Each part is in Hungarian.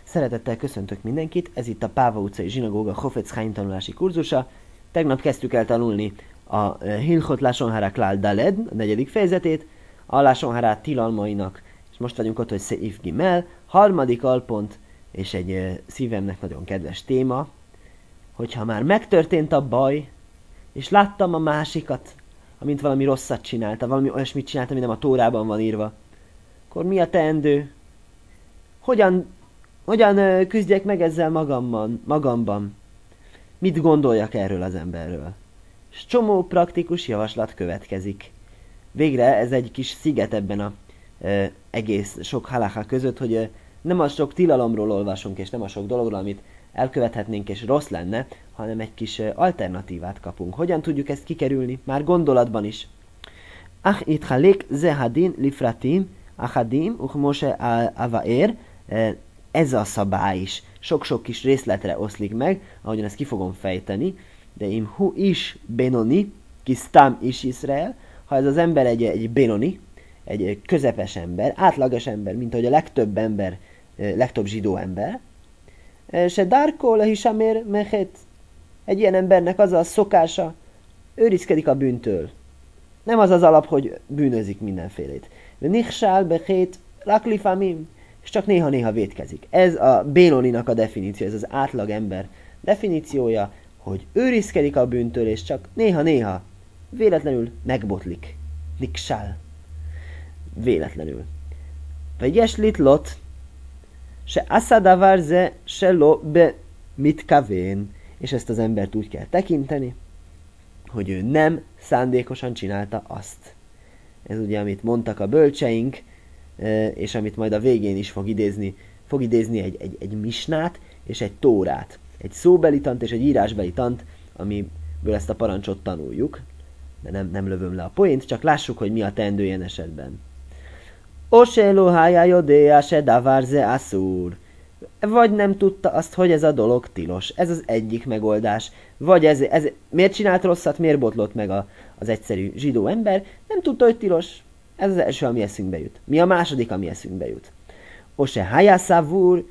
Szeretettel köszöntök mindenkit, ez itt a Páva utcai zsinagóga Chofetz Chaim tanulási kurzusa. Tegnap kezdtük el tanulni a Hilchot Lashon Hara Klal Daled, a 4. fejezetét, a Lashon Hara tilalmainak, és most vagyunk ott, hogy Seif Gimel, 3. alpont, és egy szívemnek nagyon kedves téma, hogyha már megtörtént a baj, és láttam a másikat, amint valami rosszat csinálta, valami olyasmit csinálta, ami nem a Tórában van írva, akkor mi a teendő? Hogyan küzdjek meg ezzel magamban? Mit gondoljak erről az emberről? És csomó praktikus javaslat következik. Végre ez egy kis sziget ebben a egész sok halacha között, hogy nem a sok tilalomról olvasunk, és nem a sok dologról, amit elkövethetnénk, és rossz lenne, hanem egy kis alternatívát kapunk. Hogyan tudjuk ezt kikerülni? Már gondolatban is. Ach itchalik ze hadin lifratim, achadim, uchmose avaer, ez a szabály is sok-sok kis részletre oszlik meg, ahogyan ezt ki fogom fejteni, de im hu is benoni, ki stam is Izrael, ha ez az ember egy benoni, egy közepes ember, átlagos ember, mint ahogy a legtöbb zsidó ember, se darko lehisamér mechet, egy ilyen embernek az a szokása, őrizkedik a bűntől. Nem az az alap, hogy bűnözik mindenfélét. Nichsál bechet raklifamim, és csak néha-néha vétkezik. Ez a Bénoninak a definíció, ez az átlag ember definíciója, hogy őrizkedik a bűntől, és csak néha-néha véletlenül megbotlik. Niksál. Véletlenül. Vegyes litlot, se asszadavar ze se lo be mit kavén, és ezt az embert úgy kell tekinteni, hogy ő nem szándékosan csinálta azt. Ez ugye, amit mondtak a bölcseink, és amit majd a végén is fog idézni egy misnát és egy tórát. Egy szóbeli tant és egy írásbeli tant, amiből ezt a parancsot tanuljuk. De nem lövöm le a poént, csak lássuk, hogy mi a teendő ilyen esetben. Oselohája jodéa se davarze asszúr. Vagy nem tudta azt, hogy ez a dolog tilos. Ez az egyik megoldás. Vagy ez miért csinált rosszat, miért botlott meg az egyszerű zsidó ember? Nem tudta, hogy tilos. Ez az első, ami eszünkbe jut. Mi a második, ami eszünkbe jut? Ose hájászávúr,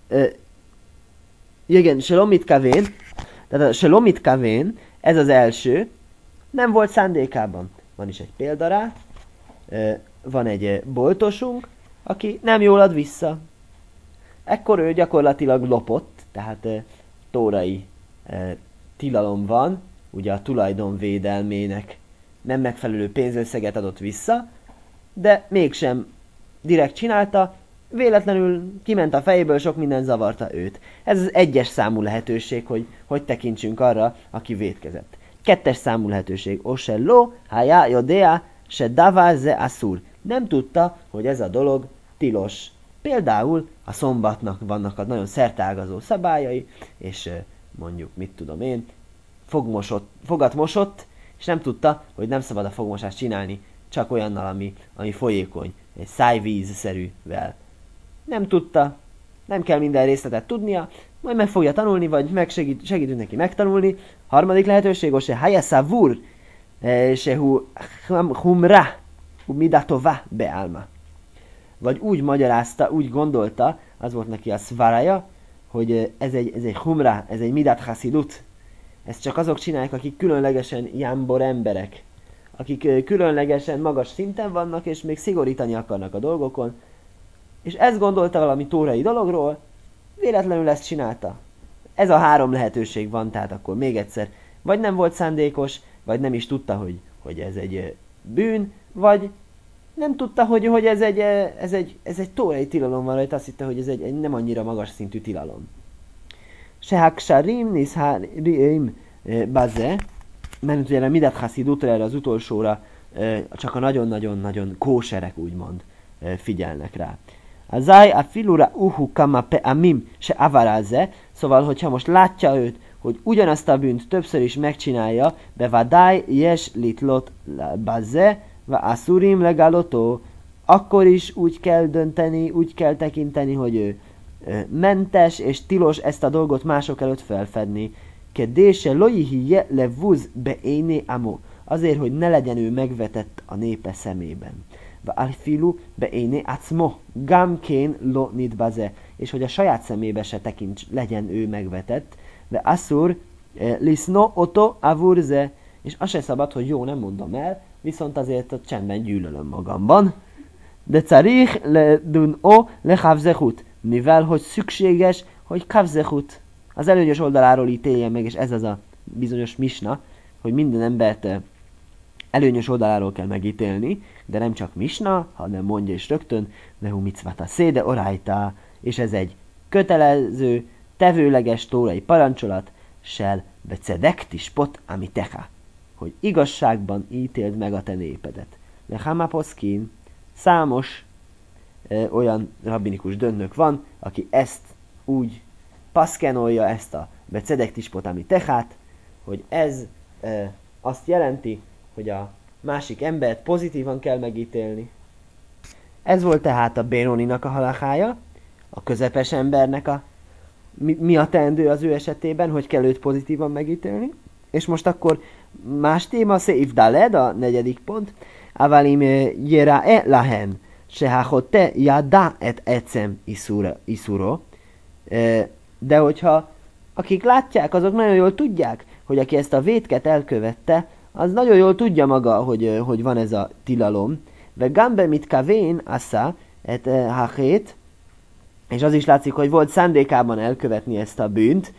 igen, selomit kavén, tehát a selomit kavén, ez az első, nem volt szándékában. Van is egy példa rá, van egy boltosunk, aki nem jól ad vissza. Ekkor ő gyakorlatilag lopott, tehát tórai tilalom van, ugye a tulajdonvédelmének nem megfelelő pénzösszeget adott vissza, de mégsem direkt csinálta, véletlenül kiment a fejéből, sok minden zavarta őt. Ez az 1-es számú lehetőség, hogy tekintsünk arra, aki vétkezett. 2-es számú lehetőség. Ose lo, hájá, jodea, se davár ze asszúr. Nem tudta, hogy ez a dolog tilos. Például a szombatnak vannak a nagyon szerteágazó szabályai, és mondjuk, mit tudom én, fogat mosott, és nem tudta, hogy nem szabad a fogmosást csinálni, csak olyannal, ami folyékony, egy szájvízszerűvel. Nem tudta, nem kell minden részletet tudnia, majd meg fogja tanulni, vagy segítünk neki megtanulni. 3. lehetőség, se hájászávúr, se humra, midatová beálma. Vagy úgy magyarázta, úgy gondolta, az volt neki a szvárája, hogy ez egy humra, ez egy midat hasidut. Ezt csak azok csinálják, akik különlegesen jámbor emberek, akik különlegesen magas szinten vannak, és még szigorítani akarnak a dolgokon, és ezt gondolta valami tórai dologról, véletlenül ezt csinálta. Ez a 3 lehetőség van, tehát akkor még egyszer, vagy nem volt szándékos, vagy nem is tudta, hogy ez egy bűn, vagy nem tudta, hogy ez egy tórai tilalom van rajta, azt hitte, hogy ez egy nem annyira magas szintű tilalom. Sehaksarim nisharim baze, mert ugye a midat hasidutra, erre az utolsóra csak a nagyon-nagyon-nagyon kóserek úgymond figyelnek rá. Azai a filura uhu kama peamim se avaraze, szóval, hogyha most látja őt, hogy ugyanazt a bűnt többször is megcsinálja, bevadai yes litlot baze, va asurim legalotó, akkor is úgy kell dönteni, úgy kell tekinteni, hogy ő mentes és tilos ezt a dolgot mások előtt felfedni. Kedése loihi levuz beéné amo, azért, hogy ne legyen ő megvetett a népe szemében. Alfilu beéné acmo, gamkén lo nitbaze, és hogy a saját szemébe se tekints, legyen ő megvetett, de asszur liszno oto avurze, és az se szabad, hogy jó, nem mondom el, viszont azért ott csendben gyűlölöm magamban. De carich le dun o le havzehut, mivel hogy szükséges, hogy kavzehut. Az előnyös oldaláról ítéljen meg, és ez az a bizonyos misna, hogy minden embert előnyös oldaláról kell megítélni, de nem csak misna, hanem mondja is rögtön, nehu mitzvata széde orájtá, és ez egy kötelező, tevőleges tórai parancsolat, sel becedektis pot amitecha, hogy igazságban ítéld meg a te népedet. Lechama poszkin, számos olyan rabbinikus döntnök van, aki ezt úgy paszkenolja, ezt a becedektis pot amitechát, hogy ez azt jelenti, hogy a másik embert pozitívan kell megítélni. Ez volt tehát a Bénoninak a halachája, a közepes embernek mi a teendő az ő esetében, hogy kell őt pozitívan megítélni. És most akkor más téma, Seif Daled, a 4. pont. Avalim jerae lahen, sehachote yada et ecem isuro. De hogyha akik látják, azok nagyon jól tudják, hogy aki ezt a vétket elkövette, az nagyon jól tudja maga, hogy van ez a tilalom. Ve gambe mit kavén assa et hachét, és az is látszik, hogy volt szándékában elkövetni ezt a bűnt,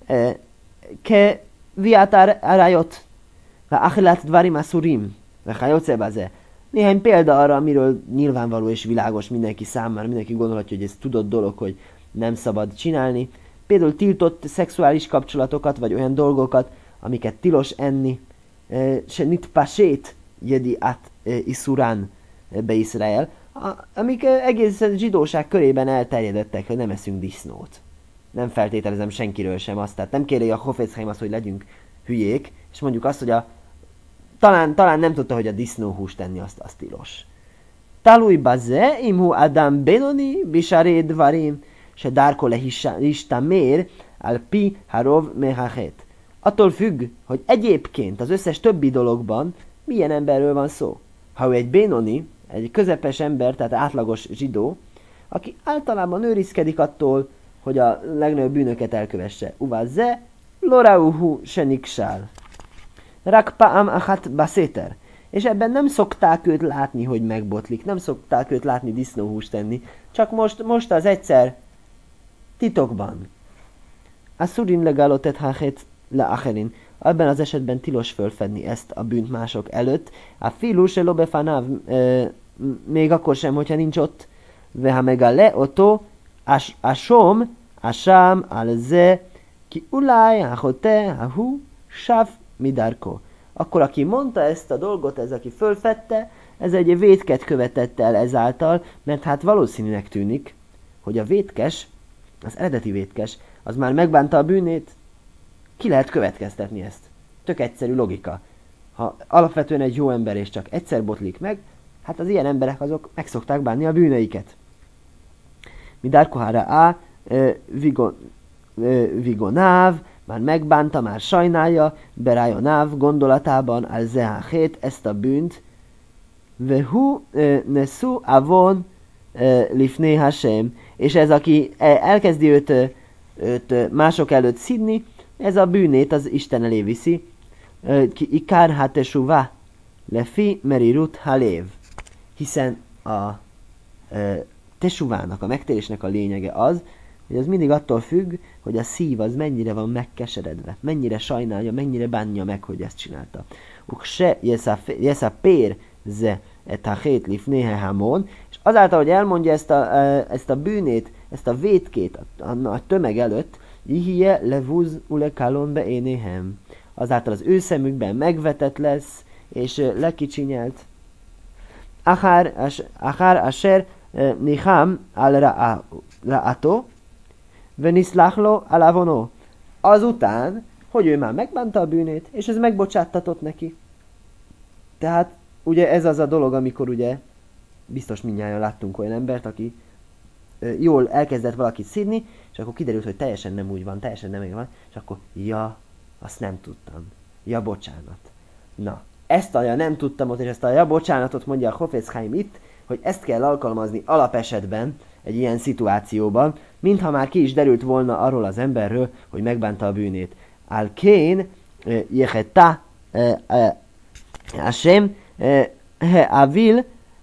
ke viátár arajot, ve achilat dvarim asurim, ve hajocébaze. Néhány példa arra, amiről nyilvánvaló és világos mindenki számára, mindenki gondolhatja, hogy ez tudott dolog, hogy nem szabad csinálni. Például tiltott szexuális kapcsolatokat, vagy olyan dolgokat, amiket tilos enni, se nit pasét jedi át iszurán be Izrael, amik egész zsidóság körében elterjedettek, hogy nem eszünk disznót. Nem feltételezem senkiről sem azt, tehát nem kéri a Chofetz Chaim azt, hogy legyünk hülyék, és mondjuk azt, hogy talán nem tudta, hogy a disznóhúst tenni azt tilos. Talúj baze, imhu adam benoni, bisaré dvarim, se dárko le histamér, al pi harov mehachet. Attól függ, hogy egyébként az összes többi dologban milyen emberről van szó. Ha ő egy bénoni, egy közepes ember, tehát átlagos zsidó, aki általában őrizkedik attól, hogy a legnagyobb bűnöket elkövesse. Uvaze, lorauhu seniksál. Rakpaam achat baséter. És ebben nem szokták őt látni, hogy megbotlik, nem szokták őt látni disznóhúst tenni, csak most az egyszer titokban. Asurin legalotet hachet le acherin. Ebben az esetben tilos fölfedni ezt a bűnt mások előtt. A filu se lobefanáv, még akkor sem, hogyha nincs ott. Veha megale oto asom, asám, alze, ki ulaj, hachote, hahu, sav, midarko. Akkor aki mondta ezt a dolgot, ez aki fölfedte, ez egy vétket követett el ezáltal, mert hát valószínűnek tűnik, hogy a vétkes, az eredeti vétkes, az már megbánta a bűnét. Ki lehet következtetni ezt? Tök egyszerű logika. Ha alapvetően egy jó ember és csak egyszer botlik meg, hát az ilyen emberek azok meg szokták bánni a bűneiket. Mi Darkohára A, Vigonáv, már megbánta, már sajnálja, Berájonáv gondolatában al Zeháhét ezt a bűnt, Vehu Nesu Avon Lifné Hashem, és ez aki elkezdi őt mások előtt szidni, ez a bűnét az Isten elé viszi. Ki ikár hatesuvá lefi merirut halév. Hiszen a tesuvának, a megtérésnek a lényege az, hogy az mindig attól függ, hogy a szív az mennyire van megkeseredve, mennyire sajnálja, mennyire bánja meg, hogy ezt csinálta. Ukse jesapér ze etachét lifnéhe hamon, és azáltal, hogy elmondja ezt a bűnét, ezt a vétkét a tömeg előtt, ihie levuz ulekalon be énéhem. Azáltal az ő szemükben megvetett lesz, és lekicsinyelt. Achár asher niham al ra'ato, veniszláchlo al avono. Azután, hogy ő már megbánta a bűnét, és ez megbocsáttatott neki. Tehát ugye ez az a dolog, amikor ugye biztos mindnyájan láttunk olyan embert, aki jól elkezdett valakit szidni, és akkor kiderült, hogy teljesen nem úgy van, teljesen nem úgy van, és akkor, ja, azt nem tudtam. Ja, bocsánat. Na, ezt a ja nem tudtam ott, és ezt a ja bocsánatot mondja a Chofetz Chaim itt, hogy ezt kell alkalmazni alapesetben, egy ilyen szituációban, mintha már ki is derült volna arról az emberről, hogy megbánta a bűnét. Al-Kén jeheta Hashem avil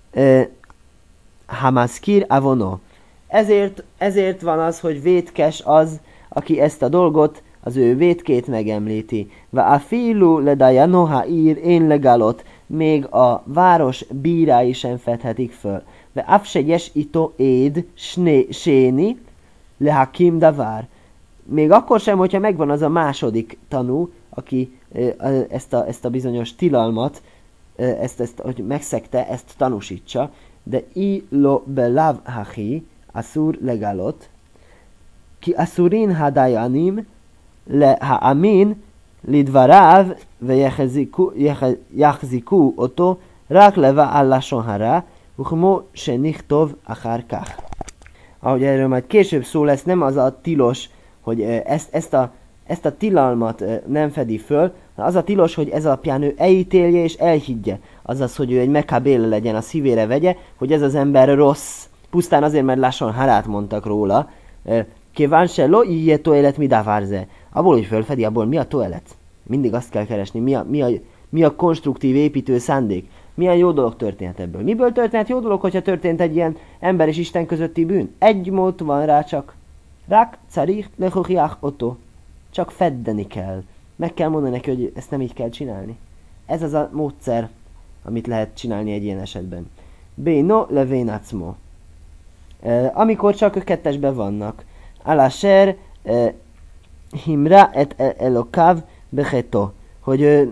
hamaskir avono. Ezért van az, hogy vétkes az, aki ezt a dolgot, az ő vétkét megemlíti. Va afilu ledajano ha'ir én legalot, még a város bírái sem fedhetik föl. Va afse yes ito éd séni lehakim davár. Még akkor sem, hogyha megvan az a második tanú, aki ezt a bizonyos tilalmat, hogy megszegte, ezt tanúsítsa, de lo belav hachi, asszur legalot, ki asszurin hadayanim, le haamin, lidvarav, ve jachziku oto, rak leva alla sonhara, uchmo se nichtov achar kach. Ahogy erről majd később szó lesz, nem az a tilos, hogy ezt a tilalmat nem fedi föl, az a tilos, hogy ez alapján ő elítélje és elhiggye. Azaz, hogy ő egy mekabéle legyen, a szívére vegye, hogy ez az ember rossz. Pusztán azért, mert lásson harát mondtak róla. Kíván se lo ije toelet mi davárze. Abból, hogy fölfedi, abból mi a toelet? Mindig azt kell keresni, mi a konstruktív építő szándék. Milyen jó dolog történhet ebből? Miből történhet jó dolog, hogyha történt egy ilyen ember és Isten közötti bűn? Egy mód van rá csak. Rak carich lechochiach oto. Csak feddeni kell. Meg kell mondani neki, hogy ezt nem így kell csinálni. Ez az a módszer, amit lehet csinálni egy ilyen esetben. Béno levén acmo. Amikor csak ők kettesben vannak. Alasher himra et elokav becheto. Hogy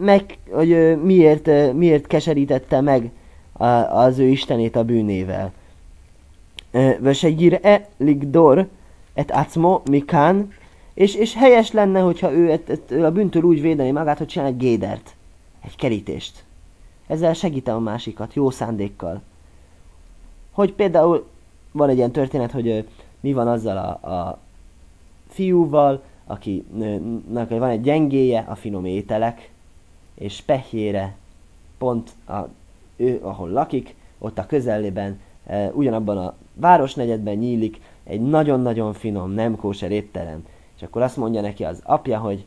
miért keserítette meg az ő istenét a bűnével. Vesegyir ligdor et acmo mikán. És helyes lenne, hogyha ő a bűntől úgy védeni magát, hogy csinál egy gédert, egy kerítést. Ezzel segítem a másikat, jó szándékkal. Hogy például van egy ilyen történet, hogy mi van azzal a fiúval, akinek van egy gyengéje, a finom ételek, és pehjére pont ő, ahol lakik, ott a közelében, ugyanabban a városnegyedben nyílik egy nagyon-nagyon finom, nem kóser étterem. És akkor azt mondja neki az apja, hogy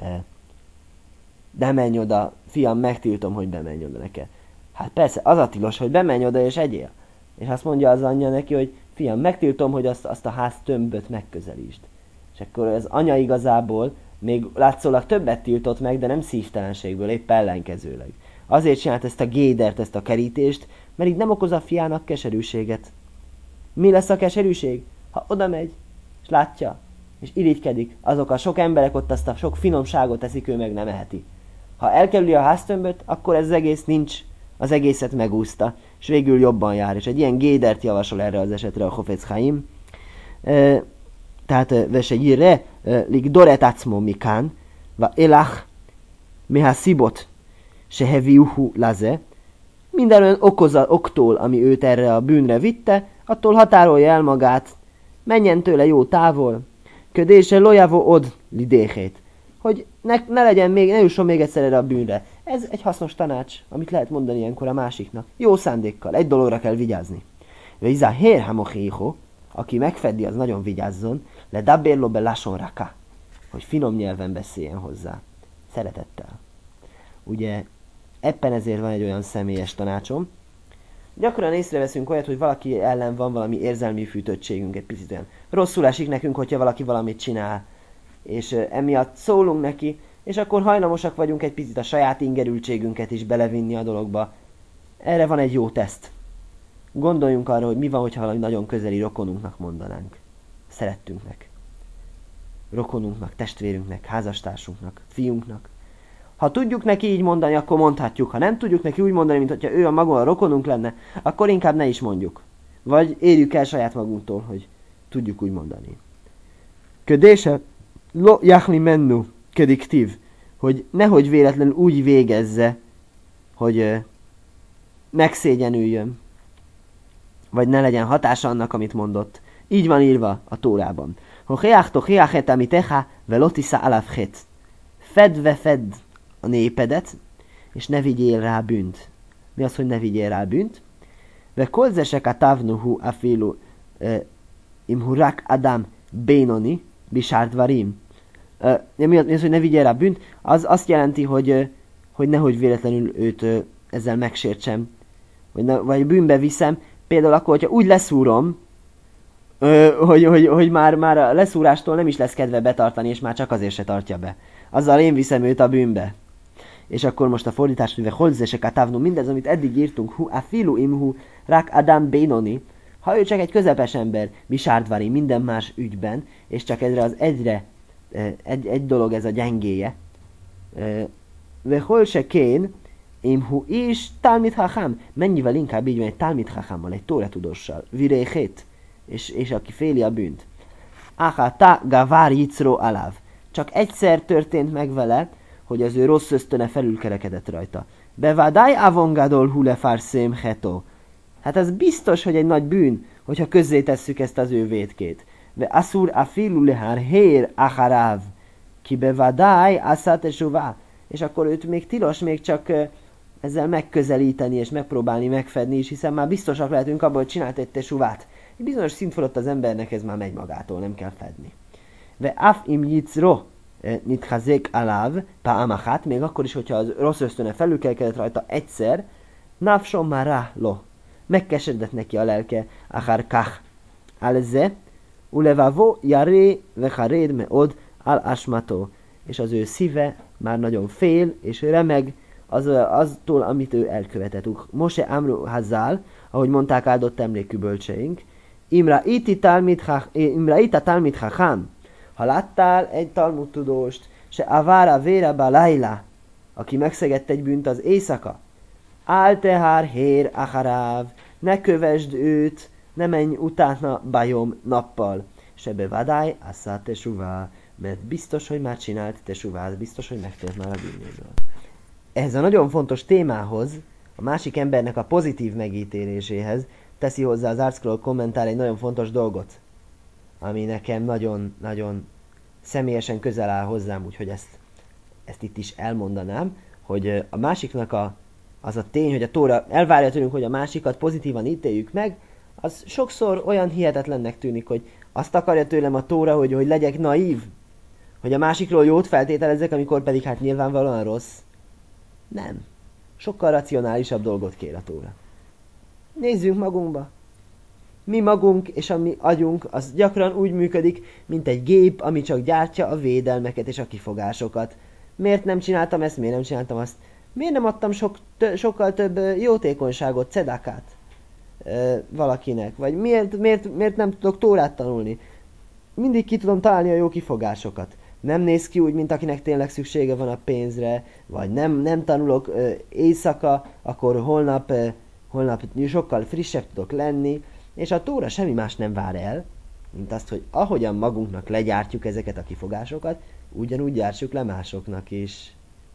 bemenj oda, fiam, megtiltom, hogy bemenj oda neked. Hát persze, az a tilos, hogy bemenj oda és egyél. És azt mondja az anyja neki, hogy fiam, megtiltom, hogy azt a ház tömböt megközelítsd. És akkor az anya igazából még látszólag többet tiltott meg, de nem szívtelenségből, épp ellenkezőleg. Azért csinált ezt a gédert, ezt a kerítést, mert így nem okoz a fiának keserűséget. Mi lesz a keserűség? Ha oda megy, és látja, és irigykedik, azok a sok emberek ott azt a sok finomságot teszik, ő meg nem eheti. Ha elkerüli a háztömböt, akkor ez az egész nincs, az egészet megúszta, és végül jobban jár, és egy ilyen gédert javasol erre az esetre a Chofetz Chaim. Tehát vesegyire ligdoret acmo mikán, va elach meha szibot se heviuhu laze, minden olyan októl, ami őt erre a bűnre vitte, attól határolja el magát, menjen tőle jó távol, ködése lojavo od lidéhét, hogy ne legyen még, ne jusson még egyszer erre a bűnre. Ez egy hasznos tanács, amit lehet mondani ilyenkor a másiknak. Jó szándékkal, egy dologra kell vigyázni. Vizá hér hamochiho, aki megfeddi, az nagyon vigyázzon, le dabérlo be lásson raka, hogy finom nyelven beszéljen hozzá. Szeretettel. Ugye, ebben ezért van egy olyan személyes tanácsom. Gyakran észreveszünk olyat, hogy valaki ellen van valami érzelmi fűtöttségünk, egy picit olyan rosszul esik nekünk, hogyha valaki valamit csinál, és emiatt szólunk neki, és akkor hajlamosak vagyunk egy picit a saját ingerültségünket is belevinni a dologba. Erre van egy jó teszt. Gondoljunk arra, hogy mi van, hogyha valami nagyon közeli rokonunknak mondanánk. Szerettünknek. Rokonunknak, testvérünknek, házastársunknak, fiunknak. Ha tudjuk neki így mondani, akkor mondhatjuk. Ha nem tudjuk neki úgy mondani, mint hogyha ő a maga a rokonunk lenne, akkor inkább ne is mondjuk. Vagy érjük el saját magunktól, hogy tudjuk úgy mondani. Ködése lo jachli mennu kediktív, hogy nehogy véletlenül úgy végezze, hogy megszégyenüljön, vagy ne legyen hatása annak, amit mondott. Így van írva a Tórában. Fedve fedd a népedet, és ne vigyél rá bűnt. Mi az, hogy ne vigyél rá bűnt? Ve kolzesek a távnuhu afilu Imhurak Adam Bénoni, Bisárdvarim. Mi az, hogy ne vigye rá bűnt? Az azt jelenti, hogy nehogy véletlenül őt ezzel megsértsem, vagy bűnbe viszem. Például akkor, hogyha úgy leszúrom, hogy már a leszúrástól nem is lesz kedve betartani, és már csak azért se tartja be. Azzal én viszem őt a bűnbe. És akkor most a fordítás, hogy holzesek a távnu, mindez, amit eddig írtunk, hu afilu imhu rak Adam Bénoni, ha ő csak egy közepes ember, Bisárdvari minden más ügyben, és csak ezre az egy dolog ez a gyengéje. Vehol se kén, imhu is talmid hacham, mennyivel inkább így van egy talmid hachammal, egy tóratudóssal, viréhét, és aki féli a bűnt. Achata gavar jicro alav. Csak egyszer történt meg vele, hogy az ő rossz ösztöne felülkerekedett rajta. Bevadai avongadol hulefár szém heto. Hát ez biztos, hogy egy nagy bűn, hogyha közzétesszük ezt az ő vétkét. Ve asur afilu lehár hér acharáv. Ki bevadai asat esuvá. És akkor őt még tilos még csak ezzel megközelíteni és megpróbálni megfedni is, hiszen már biztosak lehetünk abban, hogy csinált egy tesuvát. Egy bizonyos szint fölött az embernek ez már megy magától, nem kell fedni. Ve af im jicro nithazék aláv pa'amachat, még akkor is, hogyha az rossz ösztöne felülkelkedett rajta egyszer, nafsom mará lo. Megkeseredett neki a lelke, achar kach. Alze, ulevavo jaré vecharéd meod al asmato. És az ő szíve már nagyon fél és remeg aztól, amit ő elkövetett. Mose Amru Hazal, ahogy mondták áldott emlékű bölcseink, Imra ita talmid chacham, ha láttál egy Talmud tudóst, se avára vére balayla, aki megszegett egy bűnt az éjszaka, áltehár hér acharáv, ne kövesd őt, ne menj utána bajom nappal, se bevadály asszá tesuvá, mert biztos, hogy már csinált tesuvát, biztos, hogy megtért már a bűnéből. Ehhez a nagyon fontos témához, a másik embernek a pozitív megítéléséhez teszi hozzá az ArtScroll kommentár egy nagyon fontos dolgot, ami nekem nagyon-nagyon személyesen közel áll hozzám, úgyhogy ezt itt is elmondanám, hogy a másiknak az a tény, hogy a Tóra elvárja tőlünk, hogy a másikat pozitívan ítéljük meg, az sokszor olyan hihetetlennek tűnik, hogy azt akarja tőlem a Tóra, hogy legyek naív, hogy a másikról jót feltételezzek, amikor pedig hát nyilvánvalóan rossz. Nem. Sokkal racionálisabb dolgot kér a Tóra. Nézzünk magunkba. Mi magunk és a mi agyunk az gyakran úgy működik, mint egy gép, ami csak gyártja a védelmeket és a kifogásokat. Miért nem csináltam ezt, miért nem csináltam azt? Miért nem adtam sokkal több jótékonyságot, cedakát valakinek? Vagy miért nem tudok Tórát tanulni? Mindig ki tudom találni a jó kifogásokat. Nem néz ki úgy, mint akinek tényleg szüksége van a pénzre, vagy nem tanulok éjszaka, akkor holnap sokkal frissebb tudok lenni, és a Tóra semmi más nem vár el, mint azt, hogy ahogyan magunknak legyártjuk ezeket a kifogásokat, ugyanúgy gyártsuk le másoknak is.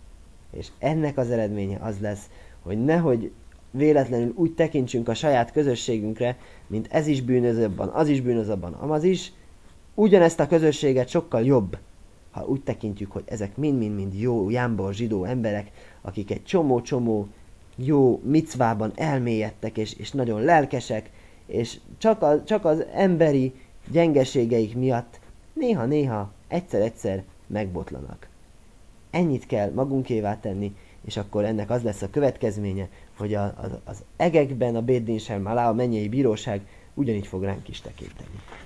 És ennek az eredménye az lesz, hogy nehogy véletlenül úgy tekintsünk a saját közösségünkre, mint ez is bűnöz abban, az is bűnöz abban, amaz is, ugyanezt a közösséget sokkal jobb, ha úgy tekintjük, hogy ezek mind jó, jámbor, zsidó emberek, akik egy csomó jó micvában elmélyedtek, és nagyon lelkesek, és csak az emberi gyengeségeik miatt néha, egyszer megbotlanak. Ennyit kell magunkévá tenni, és akkor ennek az lesz a következménye, hogy az egekben a Béd Din Shem Alá, a mennyei bíróság ugyanígy fog ránk is tekinteni.